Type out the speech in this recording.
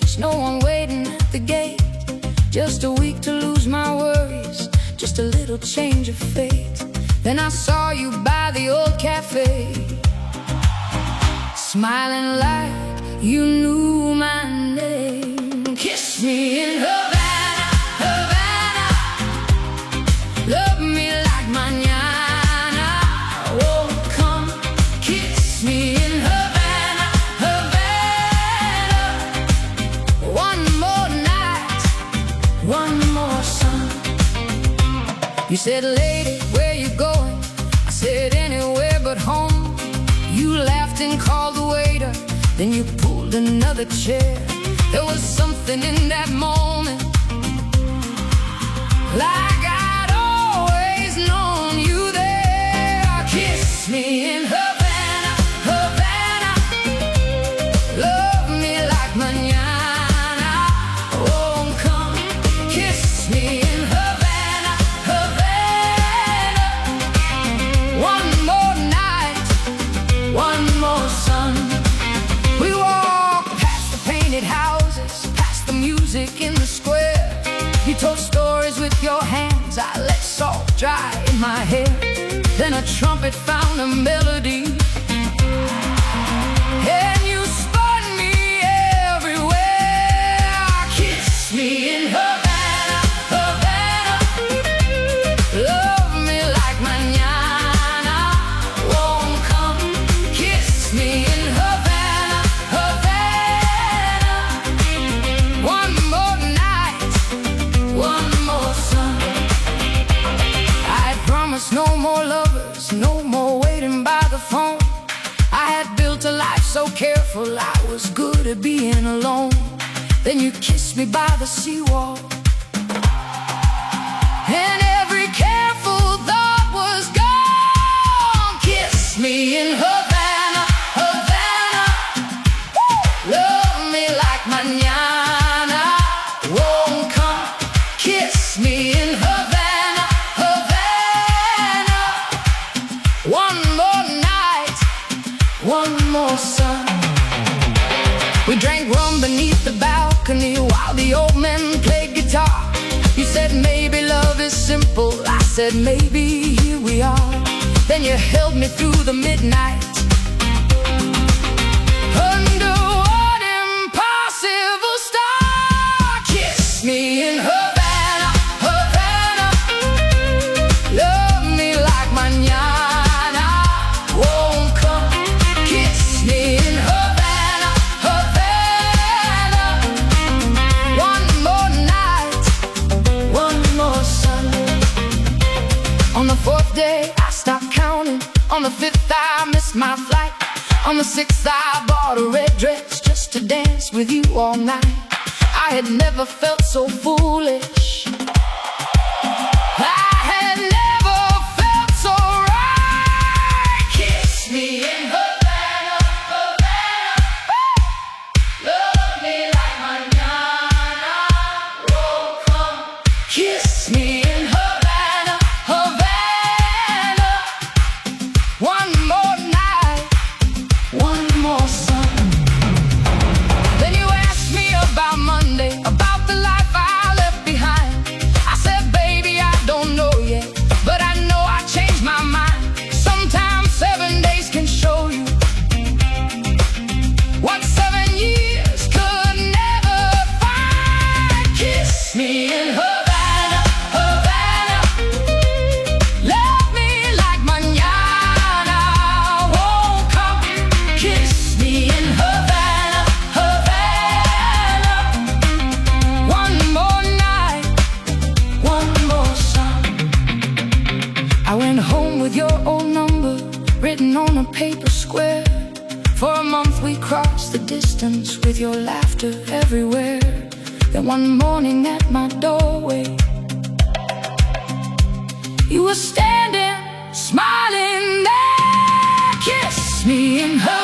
There's no one waiting at the gate. Just a week to lose my worries, just a little change of fate. Then I saw you by the old cafe, smiling like you knew my name. Kiss me in Havana, Havana. Love me like mañana. Oh, come kiss me in Havana, Havana. One more night, one more sun. You said, lady, where you going? I said, anywhere but home. You laughed and called the waiter, then you pulled another chair. There was something in that moment, like I'd always known you there. Kiss me in Havana, Havana. Love me like mañana. Oh, come kiss me in Havana, Havana. One more night, one more sun. We walked past the painted houses, past the music in the square. You told stories with your hands, I let salt dry in my hair. Then a trumpet found a melody, and you spun me everywhere. Kiss me in Havana, Havana. Love me like mañana. Won't come kiss me in Havana, Havana. One more night, one more sun. I had promised no more lovers, no more waiting by the phone. I had built a life so careful, I was good at being alone. Then you kissed me by the seawall, and every careful thought was gone. Kiss me in Havana, Havana. Love me like mañana. Won't come kiss me in Havana, Havana. One more night, one more sun. We drank rum beneath the balcony while the old men played guitar. You said maybe love is simple, I said maybe here we are. Then you held me through the midnight, under what impossible star. Kiss me in Havana, Havana. Love me like mañana. Won't come kiss me in Havana, Havana. One more night, one more sun. On the fourth day I stopped counting. On the fifth I missed my flight. On the sixth I bought a red dress just to dance with you all night. I had never felt so foolish, I had never felt so right. Kiss me in Havana, Havana. Love me like mañana. Oh, come kiss me in Havana, Havana. One more night, one more sun. Then you asked me about Monday, about the life I left behind. I said, baby, I don't know yet, but I know I changed my mind. Sometimes 7 days can show you what 7 years could never find. Kiss me in Havana, Havana. Love me like mañana. Won't come kiss me in Havana, Havana. One more night, one more sun. I went home with your old number written on a paper square. For a month we crossed the distance with your laughter everywhere. Then one morning at my doorway, you were standing, smiling there. Kiss me in her